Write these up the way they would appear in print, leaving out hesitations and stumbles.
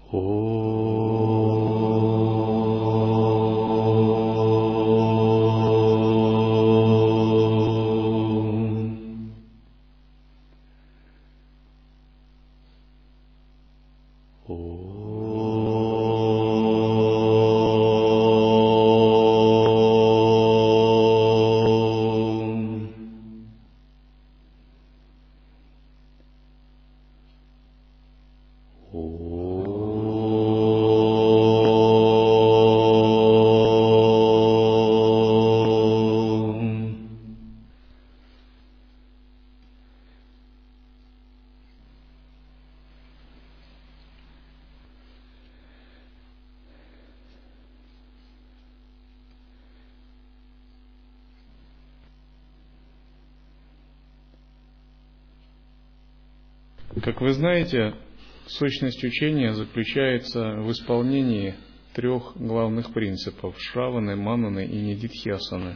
Как вы знаете, сущность учения заключается в исполнении трех главных принципов – Шраваны, Мананы и Нидидхьясаны.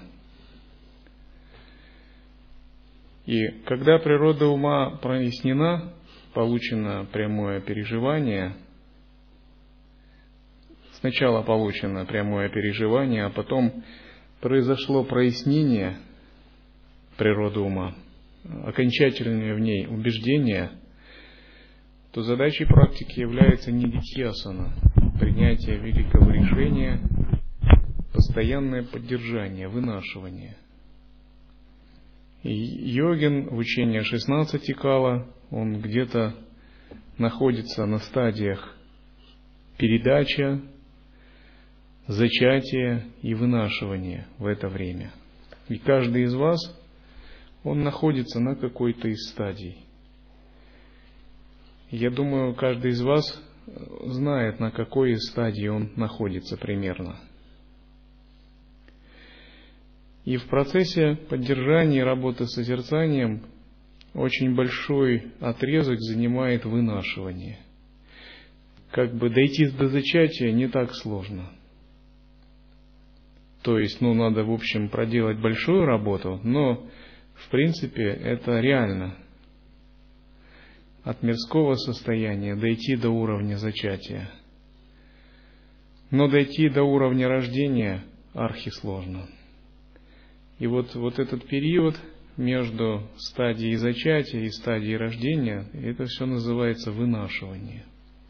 И когда природа ума прояснена, получено прямое переживание, сначала получено прямое переживание, а потом произошло прояснение природы ума, окончательное в ней убеждение, то задачей практики является нидидхьясана, принятие великого решения, постоянное поддержание, вынашивание. И йогин в учении 16 кала, он где-то находится на стадиях передача, зачатия и вынашивания в это время. И каждый из вас, он находится на какой-то из стадий. Я думаю, каждый из вас знает, на какой из стадии он находится примерно. И в процессе поддержания и работы с созерцанием очень большой отрезок занимает вынашивание. Как бы дойти до зачатия не так сложно. То есть, надо, в общем, проделать большую работу, но, в принципе, это реально. От мирского состояния дойти до уровня зачатия. Но дойти до уровня рождения архисложно. И вот этот период между стадией зачатия и стадией рождения, это все называется вынашивание.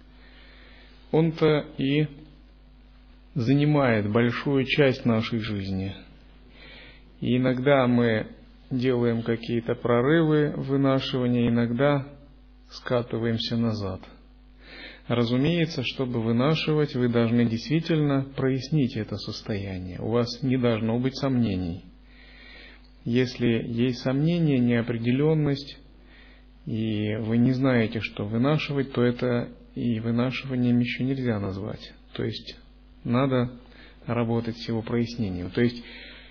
Он-то и занимает большую часть нашей жизни. И иногда мы делаем какие-то прорывы в вынашивании, иногда скатываемся назад. Разумеется, чтобы вынашивать, вы должны действительно прояснить это состояние. У вас не должно быть сомнений. Если есть сомнения, неопределенность, и вы не знаете, что вынашивать, то это и вынашиванием еще нельзя назвать. То есть надо работать с его прояснением. То есть,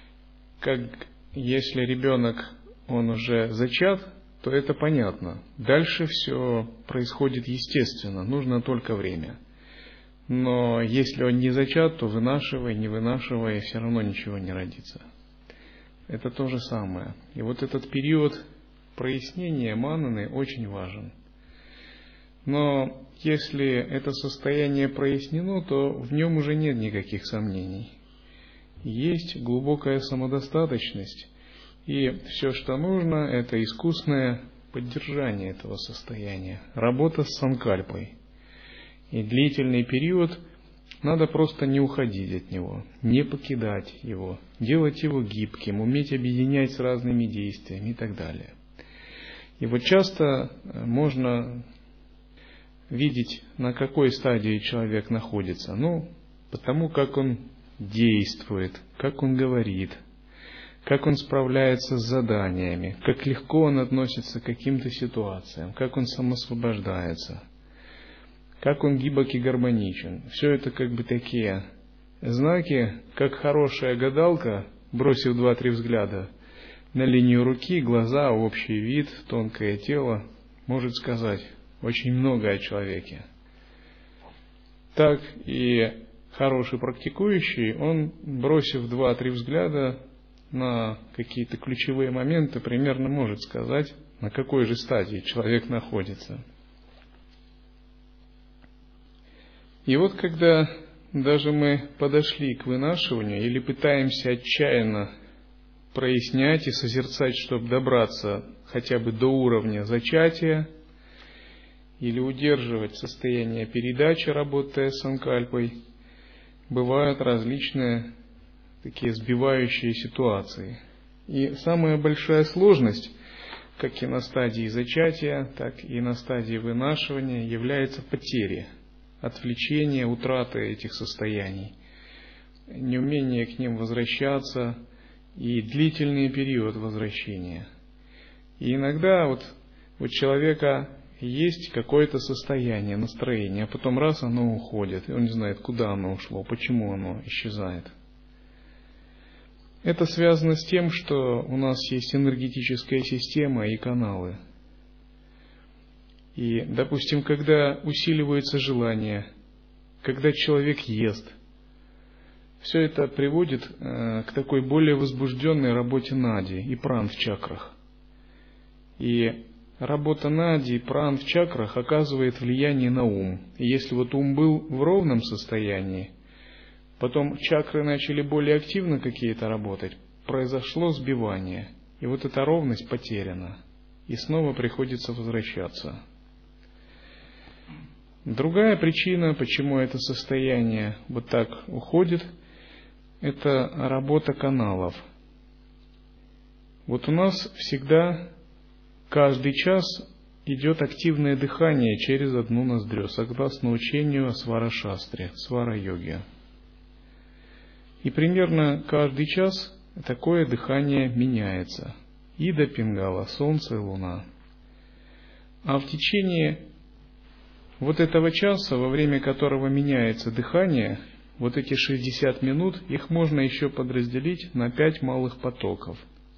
если ребенок, он уже зачат, то это понятно. Дальше все происходит естественно, нужно только время. Но если он не зачат, то вынашивая, не вынашивая, все равно ничего не родится. Это то же самое. И вот этот период прояснения мананы очень важен. Но если это состояние прояснено, то в нем уже нет никаких сомнений. Есть глубокая самодостаточность. И все, что нужно, это искусное поддержание этого состояния, работа с санкальпой. И длительный период надо просто не уходить от него, не покидать его, делать его гибким, уметь объединять с разными действиями и так далее. И вот часто можно видеть, на какой стадии человек находится. Потому как он действует, как он говорит, как он справляется с заданиями, как легко он относится к каким-то ситуациям, как он самоосвобождается, как он гибок и гармоничен. Все это такие знаки, как хорошая гадалка, бросив 2-3 взгляда на линию руки, глаза, общий вид, тонкое тело, может сказать очень много о человеке. Так и хороший практикующий, он, бросив 2-3 взгляда на какие-то ключевые моменты, примерно может сказать, на какой же стадии человек находится. И вот когда даже мы подошли к вынашиванию или пытаемся отчаянно прояснять и созерцать, чтобы добраться хотя бы до уровня зачатия, или удерживать состояние передачи, работая с санкальпой, бывают различные такие сбивающие ситуации. И самая большая сложность, как и на стадии зачатия, так и на стадии вынашивания, является потеря, отвлечение, утрата этих состояний, неумение к ним возвращаться и длительный период возвращения. И иногда у человека есть какое-то состояние, настроение, а потом раз оно уходит, и он не знает, куда оно ушло, почему оно исчезает. Это связано с тем, что у нас есть энергетическая система и каналы. И, допустим, когда усиливается желание, когда человек ест, все это приводит к такой более возбужденной работе нади и пран в чакрах. И работа нади и пран в чакрах оказывает влияние на ум. И если ум был в ровном состоянии, потом чакры начали более активно какие-то работать, произошло сбивание, и эта ровность потеряна, и снова приходится возвращаться. Другая причина, почему это состояние так уходит, это работа каналов. У нас всегда каждый час идет активное дыхание через одну ноздрю, согласно учению о свара-шастре, свара-йоге. И примерно каждый час такое дыхание меняется. Ида, Пингала, Солнце и Луна. А в течение этого часа, во время которого меняется дыхание, эти 60 минут, их можно еще подразделить на 5 малых потоков.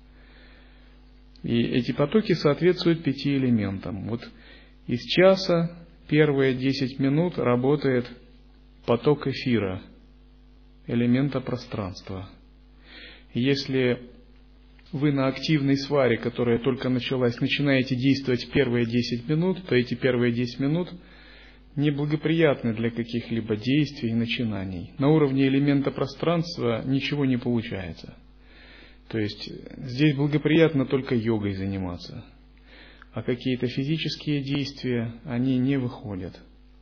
И эти потоки соответствуют 5 элементам. Из часа первые 10 минут работает поток эфира, элемента пространства. И если вы на активной сваре, которая только началась, начинаете действовать первые 10 минут, то эти первые 10 минут неблагоприятны для каких-либо действий и начинаний. На уровне элемента пространства ничего не получается. То есть здесь благоприятно только йогой заниматься, а какие-то физические действия, они не выходят.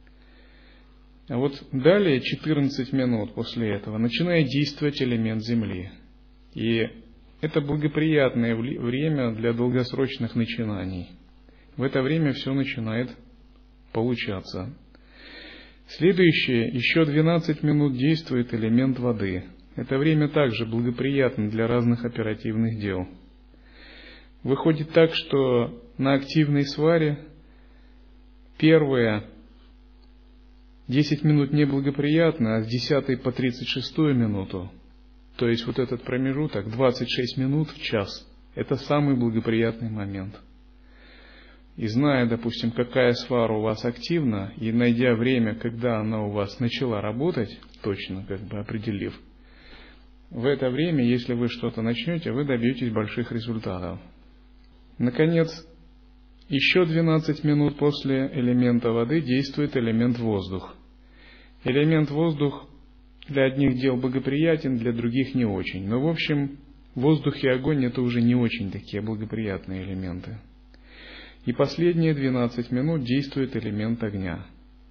А далее, 14 минут после этого, начинает действовать элемент Земли. И это благоприятное время для долгосрочных начинаний. В это время все начинает получаться. Следующее, еще 12 минут действует элемент воды. Это время также благоприятно для разных оперативных дел. Выходит так, что на активной сваре первые 10 минут неблагоприятно, а с 10 по 36 минуту, то есть этот промежуток, 26 минут в час, это самый благоприятный момент. И зная, допустим, какая свара у вас активна, и найдя время, когда она у вас начала работать, точно определив, в это время, если вы что-то начнете, вы добьетесь больших результатов. Наконец, еще 12 минут после элемента воды действует элемент воздух. Элемент воздух для одних дел благоприятен, для других не очень. Но в общем, воздух и огонь это уже не очень такие благоприятные элементы. И последние 12 минут действует элемент огня.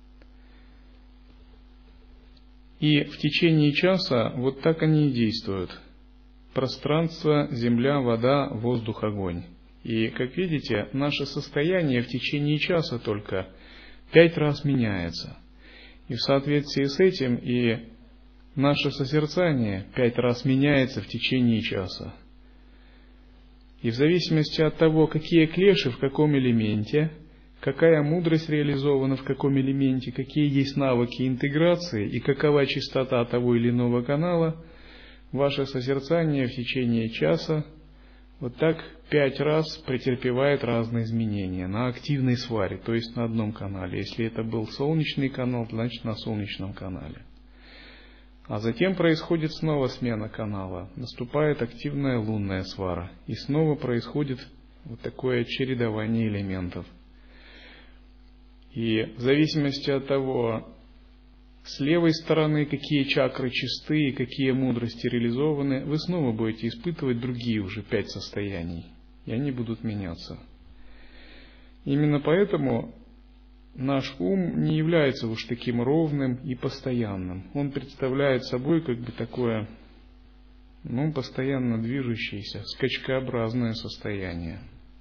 И в течение часа так они и действуют. Пространство, земля, вода, воздух, огонь. И, как видите, наше состояние в течение часа только 5 раз меняется. И в соответствии с этим и наше созерцание 5 раз меняется в течение часа. И в зависимости от того, какие клеши в каком элементе, какая мудрость реализована в каком элементе, какие есть навыки интеграции и какова частота того или иного канала, ваше созерцание в течение часа 5 раз претерпевает разные изменения на активной сваре, то есть на одном канале. Если это был солнечный канал, значит на солнечном канале. А затем происходит снова смена канала, наступает активная лунная свара, и снова происходит такое чередование элементов. И в зависимости от того, с левой стороны, какие чакры чисты и какие мудрости реализованы, вы снова будете испытывать другие уже 5 состояний, и они будут меняться. Именно поэтому наш ум не является уж таким ровным и постоянным. Он представляет собой как бы такое, постоянно движущееся, скачкообразное состояние.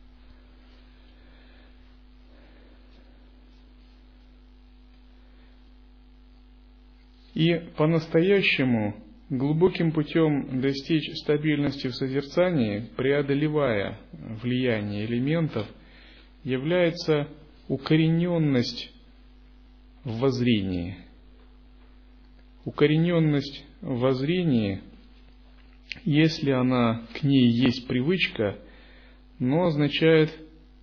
И по-настоящему глубоким путем достичь стабильности в созерцании, преодолевая влияние элементов, является укорененность в воззрении. Укорененность в воззрении, если к ней есть привычка, но означает,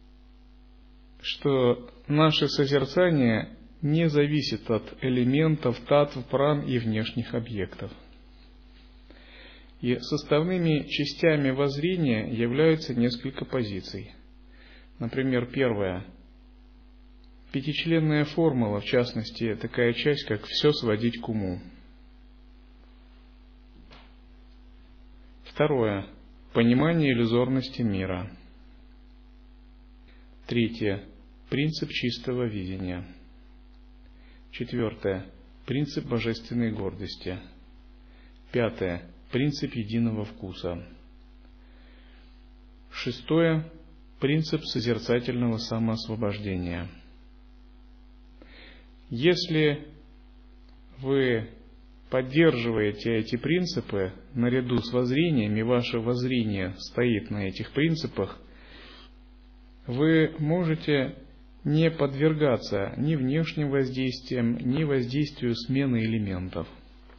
что наше созерцание не зависит от элементов, татв, пран и внешних объектов. И составными частями воззрения являются несколько позиций. Например, первая. Пятичленная формула, в частности, такая часть, как «все сводить к уму». Второе. Понимание иллюзорности мира. Третье. Принцип чистого видения. Четвертое. Принцип божественной гордости. Пятое. Принцип единого вкуса. Шестое. Принцип созерцательного самоосвобождения. Если вы поддерживаете эти принципы наряду с воззрением, и ваше воззрение стоит на этих принципах, вы можете не подвергаться ни внешним воздействиям, ни воздействию смены элементов.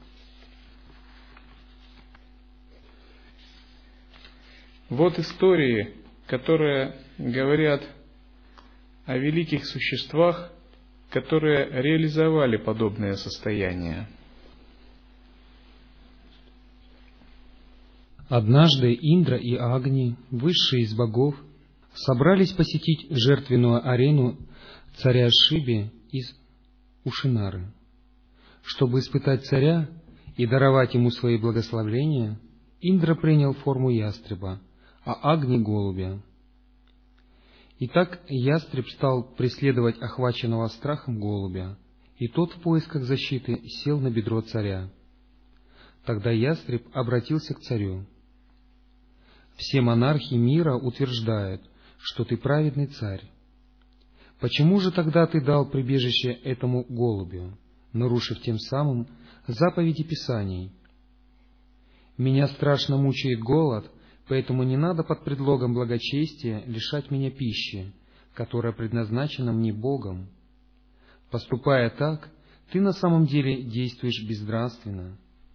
Вот истории, которые говорят о великих существах, которые реализовали подобное состояние. Однажды Индра и Агни, высшие из богов, собрались посетить жертвенную арену царя Шиби из Ушинары. Чтобы испытать царя и даровать ему свои благословления, Индра принял форму ястреба, а Агни — голубя. Итак, ястреб стал преследовать охваченного страхом голубя, и тот в поисках защиты сел на бедро царя. Тогда ястреб обратился к царю: «Все монархи мира утверждают, что ты праведный царь. Почему же тогда ты дал прибежище этому голубю, нарушив тем самым заповеди Писаний? Меня страшно мучает голод, поэтому не надо под предлогом благочестия лишать меня пищи, которая предназначена мне Богом. Поступая так, ты на самом деле действуешь безнравственно».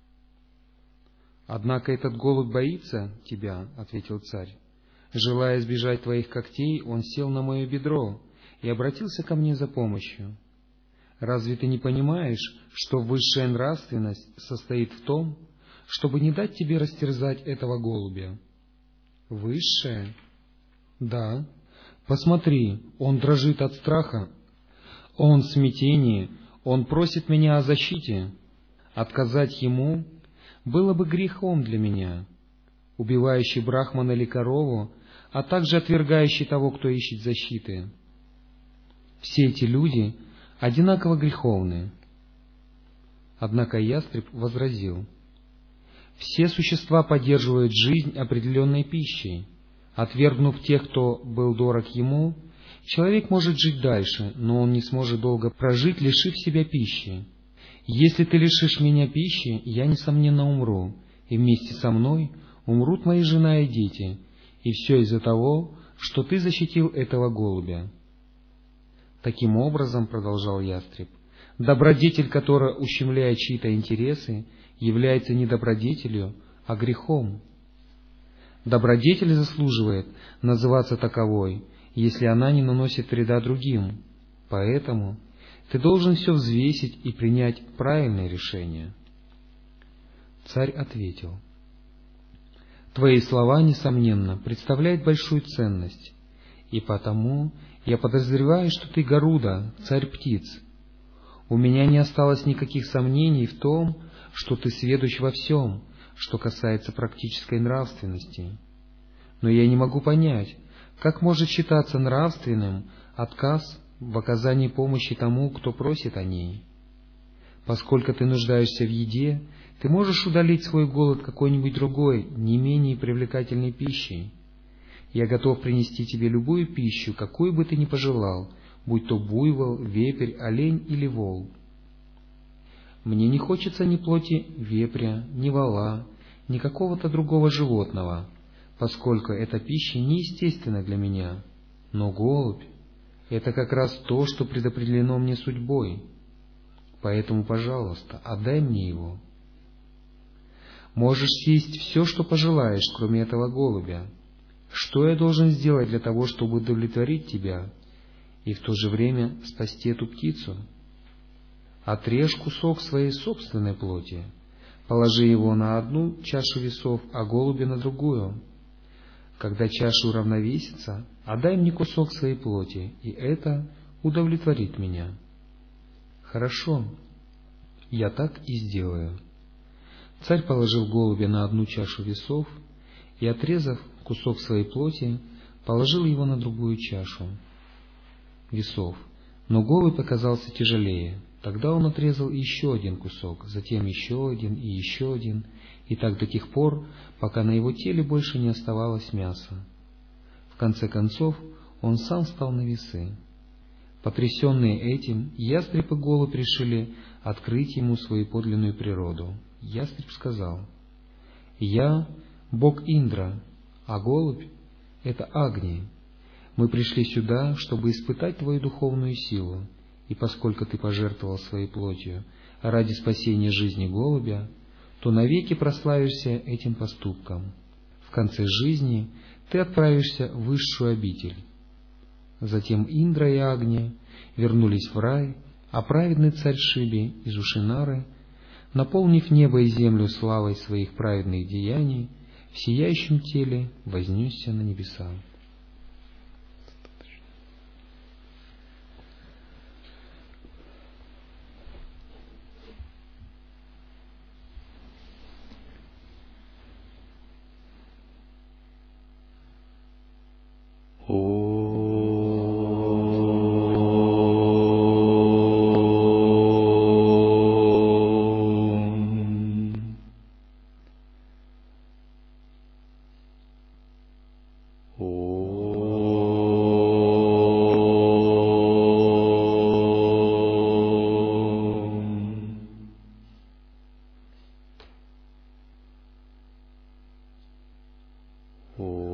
«Однако этот голубь боится тебя», — ответил царь. «Желая избежать твоих когтей, он сел на мое бедро и обратился ко мне за помощью. Разве ты не понимаешь, что высшая нравственность состоит в том, чтобы не дать тебе растерзать этого голубя?» «Высшая?» «Да. Посмотри, он дрожит от страха, он в смятении, он просит меня о защите. Отказать ему было бы грехом для меня, убивающий брахмана или корову, а также отвергающий того, кто ищет защиты. Все эти люди одинаково греховны». Однако ястреб возразил: «Все существа поддерживают жизнь определенной пищей. Отвергнув тех, кто был дорог ему, человек может жить дальше, но он не сможет долго прожить, лишив себя пищи. Если ты лишишь меня пищи, я, несомненно, умру, и вместе со мной умрут мои жена и дети, и все из-за того, что ты защитил этого голубя». Таким образом, продолжал ястреб, добродетель, которая ущемляет чьи-то интересы, является не добродетелью, а грехом. Добродетель заслуживает называться таковой, если она не наносит вреда другим. Поэтому ты должен все взвесить и принять правильное решение. Царь ответил: «Твои слова, несомненно, представляют большую ценность, и потому я подозреваю, что ты Гаруда, царь птиц. У меня не осталось никаких сомнений в том, что ты сведущ во всем, что касается практической нравственности. Но я не могу понять, как может считаться нравственным отказ в оказании помощи тому, кто просит о ней. Поскольку ты нуждаешься в еде, ты можешь удалить свой голод какой-нибудь другой, не менее привлекательной пищей. Я готов принести тебе любую пищу, какую бы ты ни пожелал, будь то буйвол, вепрь, олень или вол. Мне не хочется ни плоти вепря, ни вола, ни какого-то другого животного, поскольку эта пища неестественна для меня. Но голубь — это как раз то, что предопределено мне судьбой. Поэтому, пожалуйста, отдай мне его. Можешь съесть все, что пожелаешь, кроме этого голубя. Что я должен сделать для того, чтобы удовлетворить тебя и в то же время спасти эту птицу? Отрежь кусок своей собственной плоти, положи его на одну чашу весов, а голубя на другую. Когда чаша уравновесится, отдай мне кусок своей плоти, и это удовлетворит меня. Хорошо, я так и сделаю. Царь положил голубя на одну чашу весов и, отрезав кусок своей плоти, положил его на другую чашу весов. Но голубь оказался тяжелее. Тогда он отрезал еще один кусок, затем еще один и еще один, и так до тех пор, пока на его теле больше не оставалось мяса. В конце концов, он сам встал на весы. Потрясенные этим, ястреб и голубь решили открыть ему свою подлинную природу. Ястреб сказал: «Я — бог Индра, а голубь — это Агни. Мы пришли сюда, чтобы испытать твою духовную силу, и поскольку ты пожертвовал своей плотью ради спасения жизни голубя, то навеки прославишься этим поступком. В конце жизни ты отправишься в высшую обитель». Затем Индра и Агни вернулись в рай, а праведный царь Шиби из Ушинары, наполнив небо и землю славой своих праведных деяний, в сияющем теле вознесся на небеса. Oh.